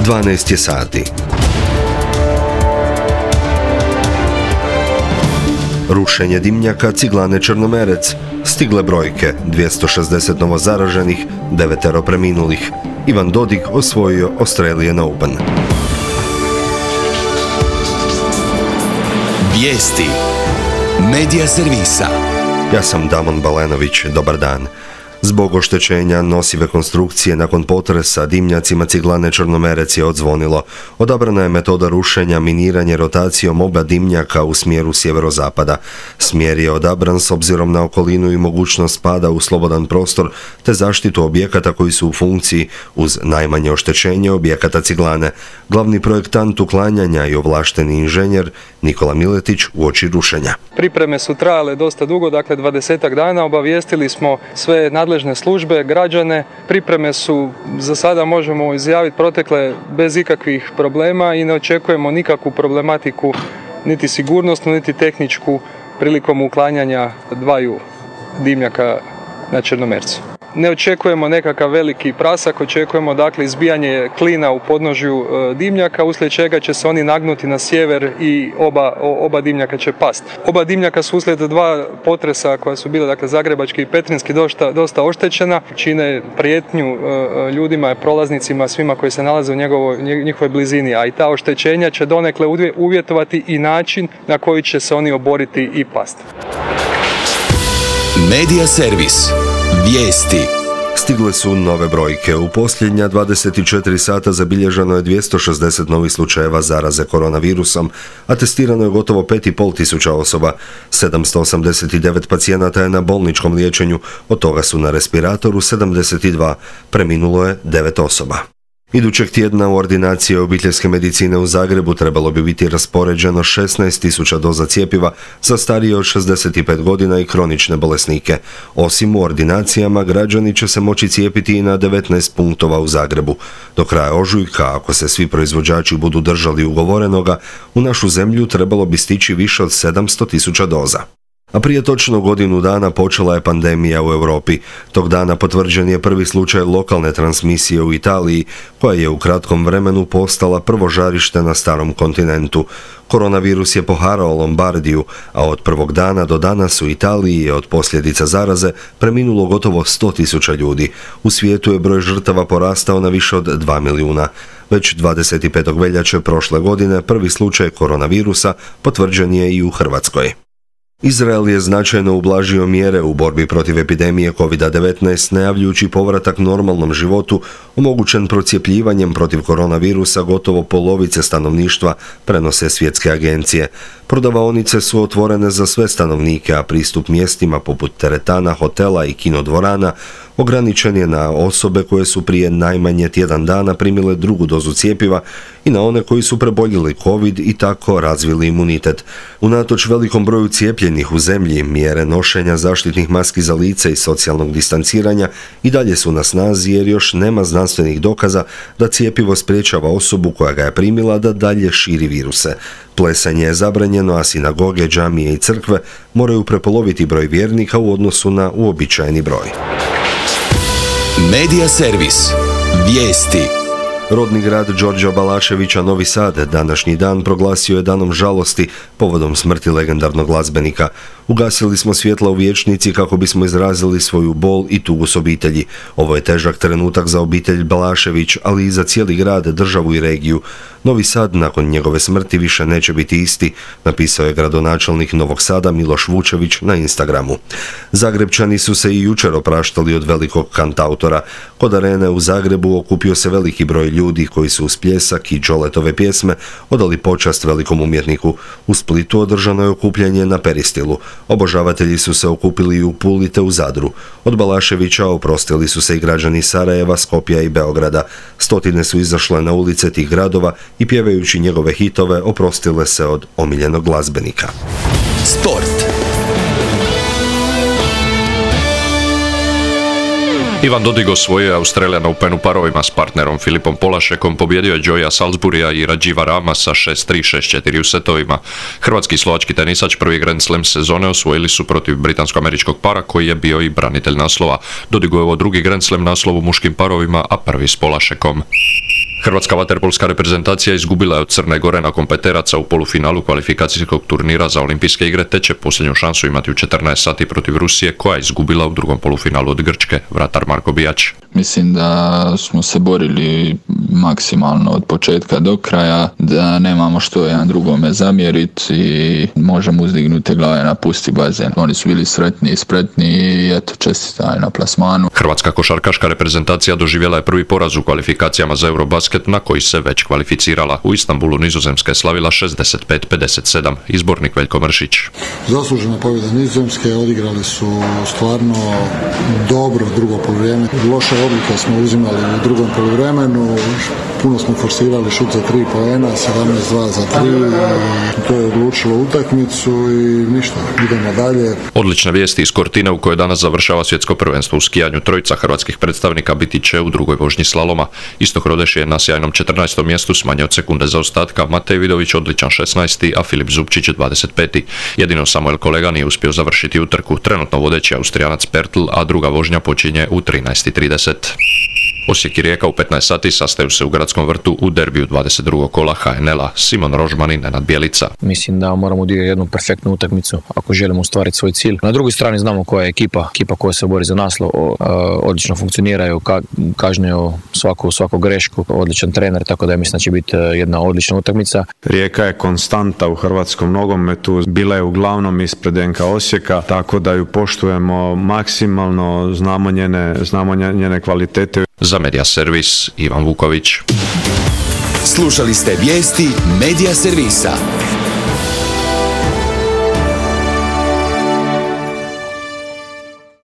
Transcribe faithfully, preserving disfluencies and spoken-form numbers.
dvanaest je sati. Rušenje dimnjaka Ciglane Črnomerec. Stigle brojke, dvjesto šezdeset novo zaraženih, devetero preminulih. Ivan Dodig osvojio Australian Open. Vijesti Medija servisa. Ja sam Damon Balenović, dobar dan. Zbog oštećenja nosive konstrukcije nakon potresa dimnjacima Ciglane Črnomerec je odzvonilo. Odabrana je metoda rušenja miniranje rotacijom oba dimnjaka u smjeru sjeverozapada. Smjer je odabran s obzirom na okolinu i mogućnost pada u slobodan prostor te zaštitu objekata koji su u funkciji uz najmanje oštećenje objekata Ciglane. Glavni projektant uklanjanja i ovlašteni inženjer Nikola Miletić uoči rušenja. Pripreme su trajale dosta dugo, dakle dvadesetak dana. Obavijestili smo sve nadležne službe, građane. Pripreme su, za sada možemo izjaviti, protekle bez ikakvih problema i ne očekujemo nikakvu problematiku, niti sigurnosnu, niti tehničku, prilikom uklanjanja dvaju dimnjaka na Črnomercu. Ne očekujemo nekakav veliki prasak, očekujemo dakle izbijanje klina u podnožju e, dimnjaka, uslijed čega će se oni nagnuti na sjever i oba, o, oba dimnjaka će pasti. Oba dimnjaka su uslijed dva potresa koja su bila, dakle zagrebački i petrinjski, dosta, dosta oštećena, čine prijetnju e, ljudima, prolaznicima, svima koji se nalaze u njegovo, njihovoj blizini, a i ta oštećenja će donekle uvjetovati i način na koji će se oni oboriti i pasti. Medija servis. Vijesti. Stigle su nove brojke. U posljednja dvadeset četiri sata zabilježeno je dvjesto šezdeset novih slučajeva zaraze koronavirusom, a testirano je gotovo pet i pol tisuća osoba. sedamsto osamdeset devet pacijenata je na bolničkom liječenju, od toga su na respiratoru sedamdeset dva, preminulo je devet osoba. Idućeg tjedna u ordinaciji obiteljske medicine u Zagrebu trebalo bi biti raspoređeno šesnaest tisuća doza cjepiva za starije od šezdeset pet godina i kronične bolesnike. Osim u ordinacijama, građani će se moći cijepiti i na devetnaest punktova u Zagrebu. Do kraja ožujka, ako se svi proizvođači budu držali ugovorenoga, u našu zemlju trebalo bi stići više od sedamsto tisuća doza. A prije točno godinu dana počela je pandemija u Europi. Tog dana potvrđen je prvi slučaj lokalne transmisije u Italiji, koja je u kratkom vremenu postala prvo žarište na starom kontinentu. Koronavirus je poharao Lombardiju, a od prvog dana do danas u Italiji je od posljedica zaraze preminulo gotovo sto tisuća ljudi. U svijetu je broj žrtava porastao na više od dva milijuna. Već dvadeset petog veljače prošle godine prvi slučaj koronavirusa potvrđen je i u Hrvatskoj. Izrael je značajno ublažio mjere u borbi protiv epidemije kovid devetnaest, najavljujući povratak normalnom životu, omogućen procijepljivanjem protiv koronavirusa gotovo polovice stanovništva, prenose svjetske agencije. Prodavaonice su otvorene za sve stanovnike, a pristup mjestima poput teretana, hotela i kinodvorana ograničen je na osobe koje su prije najmanje tjedan dana primile drugu dozu cjepiva i na one koji su preboljeli COVID i tako razvili imunitet. Unatoč velikom broju cijepljenih u zemlji, mjere nošenja zaštitnih maski za lice i socijalnog distanciranja i dalje su na snazi jer još nema znanstvenih dokaza da cjepivo sprječava osobu koja ga je primila da dalje širi viruse. Plesanje je zabranjeno, a sinagoge, džamije i crkve moraju prepoloviti broj vjernika u odnosu na uobičajeni broj. Medija servis. Vijesti. Rodni grad Đorđa Balaševića, Novi Sad, današnji dan proglasio je danom žalosti povodom smrti legendarnog glazbenika. Ugasili smo svjetla u vijećnici kako bismo izrazili svoju bol i tugu s obitelji. Ovo je težak trenutak za obitelj Balašević, ali i za cijeli grad, državu i regiju. Novi Sad nakon njegove smrti više neće biti isti, napisao je gradonačelnik Novog Sada Miloš Vučević na Instagramu. Zagrebčani su se i jučer opraštali od velikog kantautora. Kod arene u Zagrebu okupio se veliki broj ljudi koji su uz pljesak i Đoletove pjesme odali počast velikom umjetniku. U Splitu održano je okupljanje na Peristilu. Obožavatelji su se okupili i u Puli te u Zadru. Od Balaševića oprostili su se i građani Sarajeva, Skopja i Beograda. Stotine su izašle na ulice tih gradova i pjevajući njegove hitove oprostile se od omiljenog glazbenika. Sport. Ivan Dodig osvojio je Australian Open u parovima s partnerom Filipom Polašekom, pobjedio je Joya Salisburya i Radživa Rama sa šest tri šest četiri u setovima. Hrvatski i slovački tenisač prvi Grand Slam sezone osvojili su protiv britansko-američkog para koji je bio i branitelj naslova. Dodigu je ovo drugi Grand Slam naslov u muškim parovima, a prvi s Polašekom. Hrvatska vaterpolska reprezentacija izgubila je od Crne Gore nakon peteraca u polufinalu kvalifikacijskog turnira za olimpijske igre, te će posljednju šansu imati u četrnaest sati protiv Rusije, koja je izgubila u drugom polufinalu od Grčke. Vratar Marko Bijač. Mislim da smo se borili maksimalno od početka do kraja, da nemamo što jedan drugome zamjeriti i možemo uzdignuti glave na pusti bazen. Oni su bili sretni i spretni i eto, čestitaj na plasmanu. Hrvatska košarkaška reprezentacija doživjela je prvi poraz u kvalifikacijama za Eurobasket, na koji se već kvalificirala. U Istanbulu Nizozemska je slavila šezdeset pet pedeset sedam. Izbornik Veljko Mršić. Zaslužena pobjeda Nizozemske, odigrali su stvarno dobro drugo poluvrijeme. Loše odluke smo uzimali u drugom poluvremenu, puno smo forsirali šut za tri poena, sedamnaest dva za tri, to je odlučilo utakmicu i ništa, idemo dalje. Odlične vijesti iz Cortine, u kojoj danas završava svjetsko prvenstvo u skijanju. Trojica hrvatskih predstavnika biti će u drugoj vožnji slaloma. Istok Rodeš je na sjajnom četrnaestom mjestu s manje od sekunde zaostatka, Matej Vidović odličan šesnaesti, a Filip Zupčić dvadeset peti. Jedino Samuel Kolega nije uspio završiti utrku, trenutno vodeći Austrijanac Pertl, a druga vožnja počinje u trinaest i trideset. Osijek i Rijeka u petnaest sati sastaju se u Gradskom vrtu u derbiju dvadeset drugog kola H N L-a. Simon Rožman i Nenad Bjelica. Mislim da moramo odigrati jednu perfektnu utakmicu ako želimo ostvariti svoj cilj. Na drugoj strani znamo koja je ekipa, ekipa koja se bori za naslov, odlično funkcioniraju, kažnjaju svaku, svaku grešku, odličan trener, tako da ja mislim da će biti jedna odlična utakmica. Rijeka je konstanta u hrvatskom nogometu, bila je uglavnom ispred N K Osijeka, tako da ju poštujemo maksimalno, znamo njene, znamo njene kvalitete. Za Media Servis Ivan Vuković. Slušali ste vijesti Media Servisa.